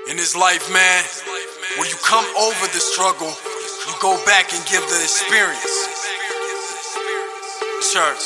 In this life, man, when you come over the struggle, you go back and give the experience. Church.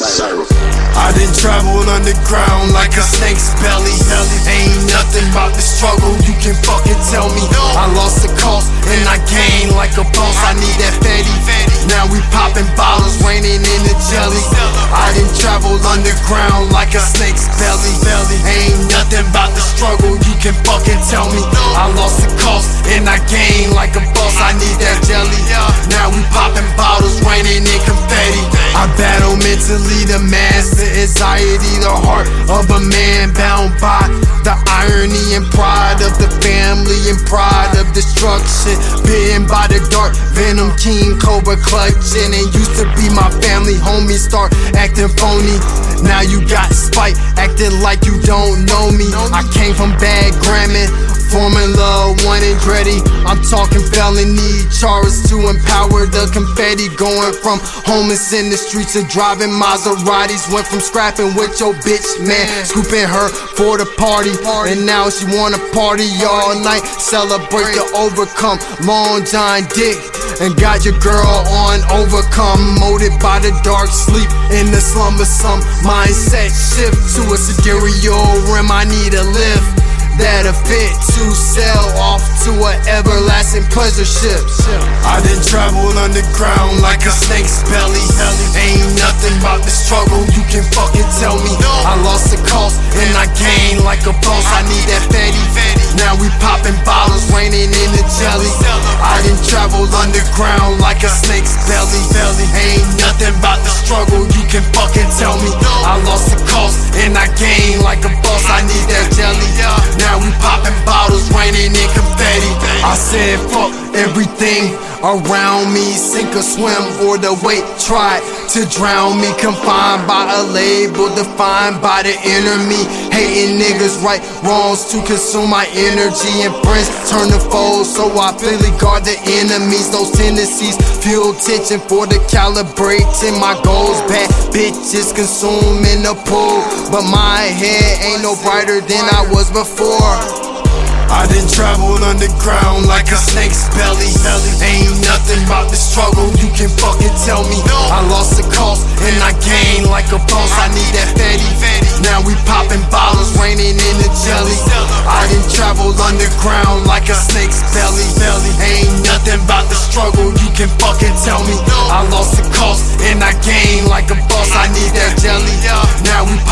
I done traveled underground like a snake's belly. Ain't nothing about the struggle you can fucking tell me. I lost the cause and I gained like a boss. I need that fatty. Now we popping bottles, raining in the jelly. I done traveled underground like a snake's belly. Ain't nothing about the struggle you can fucking tell me. I lost the cause and I gained like a boss. I need that jelly. Now we popping bottles, raining in confetti. I battle mentally, the master anxiety, the heart of a man bound by the irony and pride of the family and pride of destruction. Bitten by the dark venom, king cobra clutching. And used to be my family, homies start acting phony. Now you got spite, acting like you don't know me. I came from bad grammar, Formula 1 and Dreddy. I'm talking felony charges to empower the confetti. Going from homeless in the streets to driving Maseratis. Went from scrapping with your bitch, man, scooping her for the party. And now she wanna party all night, celebrate the overcome. Long John Dick, and got your girl on overcome. Molded by the dark sleep in the slumber. Some mindset shift to a sidereal rim. I need a lift that'll fit to sail off to an everlasting pleasure ship. I done traveled underground like a snake's belly. Ain't nothing about the struggle you can fucking tell me. I lost the cause and I gained like a boss. I need that fatty. Now we popping bottles, raining in the jelly. I done traveled underground like a snake's belly. Ain't nothing about the struggle you can fucking tell me. I lost the cause and I gained like a boss. I need that jelly. Now we popping bottles, raining in confetti. I said fuck everything around me, sink or swim or the weight tried to drown me. Confined by a label, defined by the inner me. Hating niggas right wrongs to consume my energy. And friends turn to foes, so I clearly guard the enemies. Those tendencies fuel tension for the calibrating my goals. Bad bitches consuming the pool, but my head ain't no brighter than I was before. I done traveled underground like a snake's belly. Ain't nothing about the struggle you can fucking tell me. I lost the cause and I gained like a boss. I need that fatty. Now we popping bottles, raining in the jelly. I done traveled underground like a snake's belly. Ain't nothing about the struggle you can fucking tell me. I lost the cause and I gained like a boss. I need that jelly. Now we